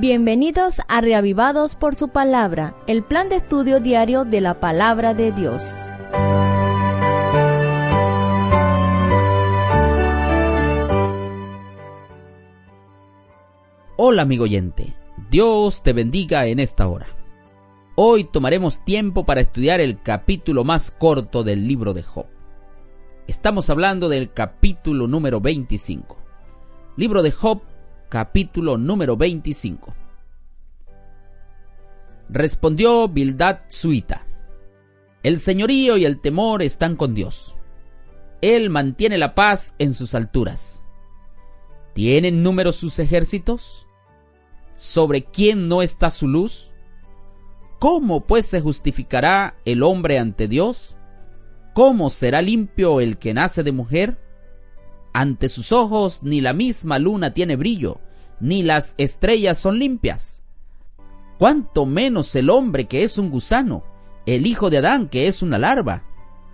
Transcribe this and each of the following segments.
Bienvenidos a Reavivados por su Palabra, el plan de estudio diario de la Palabra de Dios. Hola amigo oyente, Dios te bendiga en esta hora. Hoy tomaremos tiempo para estudiar el capítulo más corto del libro de Job. Estamos hablando del capítulo número 25. Libro de Job, capítulo número 25. Respondió Bildad Suita: el señorío y el temor están con Dios. Él mantiene la paz en sus alturas. ¿Tienen número sus ejércitos? ¿Sobre quién no está su luz? ¿Cómo pues se justificará el hombre ante Dios? ¿Cómo será limpio el que nace de mujer? Ante sus ojos ni la misma luna tiene brillo, ni las estrellas son limpias. Cuánto menos el hombre que es un gusano, el hijo de Adán que es una larva.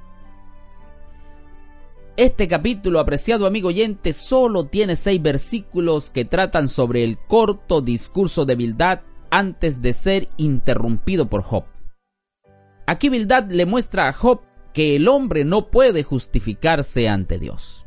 Este capítulo, apreciado amigo oyente, solo tiene 6 versículos que tratan sobre el corto discurso de Bildad antes de ser interrumpido por Job. Aquí Bildad le muestra a Job que el hombre no puede justificarse ante Dios.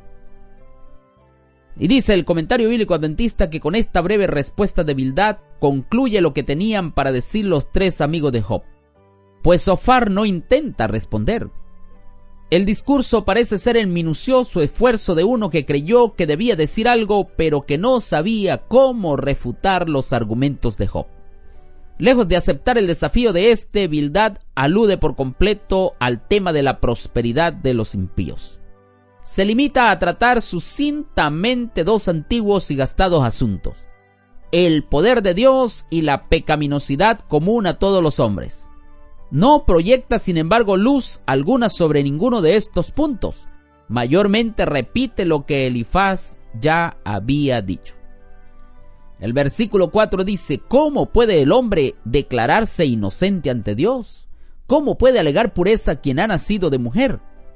Y dice el comentario bíblico adventista que con esta breve respuesta de Bildad concluye lo que tenían para decir los 3 amigos de Job, pues Zofar no intenta responder. El discurso parece ser el minucioso esfuerzo de uno que creyó que debía decir algo, pero que no sabía cómo refutar los argumentos de Job. Lejos de aceptar el desafío de Bildad alude por completo al tema de la prosperidad de los impíos. Se limita a tratar sucintamente 2 antiguos y gastados asuntos: el poder de Dios y la pecaminosidad común a todos los hombres. No proyecta, sin embargo, luz alguna sobre ninguno de estos puntos. Mayormente repite lo que Elifaz ya había dicho. El versículo 4 dice: ¿cómo puede el hombre declararse inocente ante Dios? ¿Cómo puede alegar pureza quien ha nacido de mujer?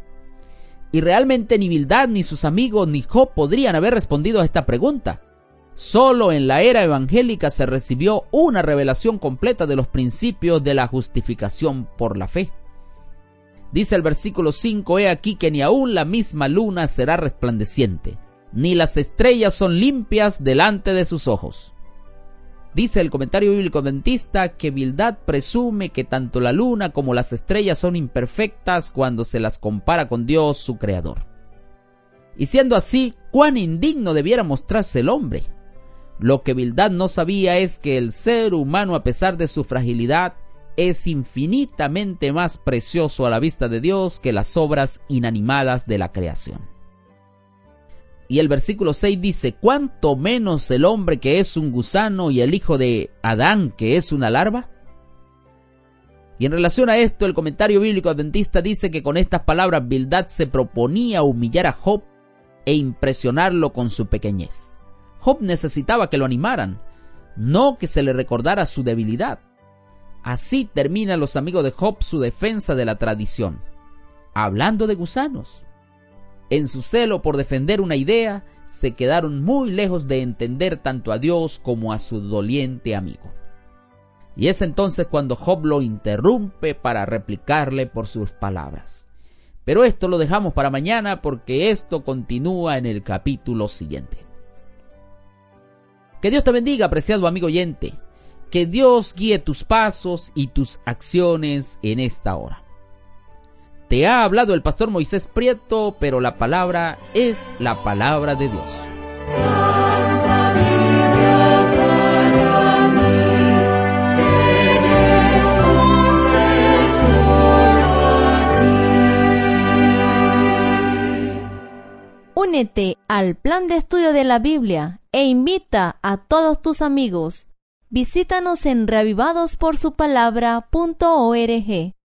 Y realmente ni Bildad, ni sus amigos, ni Job podrían haber respondido a esta pregunta. Solo en la era evangélica se recibió una revelación completa de los principios de la justificación por la fe. Dice el versículo 5: he aquí que ni aun la misma luna será resplandeciente, ni las estrellas son limpias delante de sus ojos. Dice el comentario bíblico adventista que Bildad presume que tanto la luna como las estrellas son imperfectas cuando se las compara con Dios, su creador. Y siendo así, cuán indigno debiera mostrarse el hombre. Lo que Bildad no sabía es que el ser humano, a pesar de su fragilidad, es infinitamente más precioso a la vista de Dios que las obras inanimadas de la creación. Y el versículo 6 dice: ¿cuánto menos el hombre que es un gusano y el hijo de Adán que es una larva? Y en relación a esto, el comentario bíblico adventista dice que con estas palabras Bildad se proponía humillar a Job e impresionarlo con su pequeñez. Job necesitaba que lo animaran, no que se le recordara su debilidad. Así terminan los amigos de Job su defensa de la tradición, hablando de gusanos. En su celo por defender una idea, se quedaron muy lejos de entender tanto a Dios como a su doliente amigo. Y es entonces cuando Job lo interrumpe para replicarle por sus palabras. Pero esto lo dejamos para mañana, porque esto continúa en el capítulo siguiente. Que Dios te bendiga, apreciado amigo oyente. Que Dios guíe tus pasos y tus acciones en esta hora. Te ha hablado el pastor Moisés Prieto, pero la palabra es la palabra de Dios. Santa Biblia para mí, eres un tesoro a mí. Únete al plan de estudio de la Biblia e invita a todos tus amigos. Visítanos en reavivadosporsupalabra.org.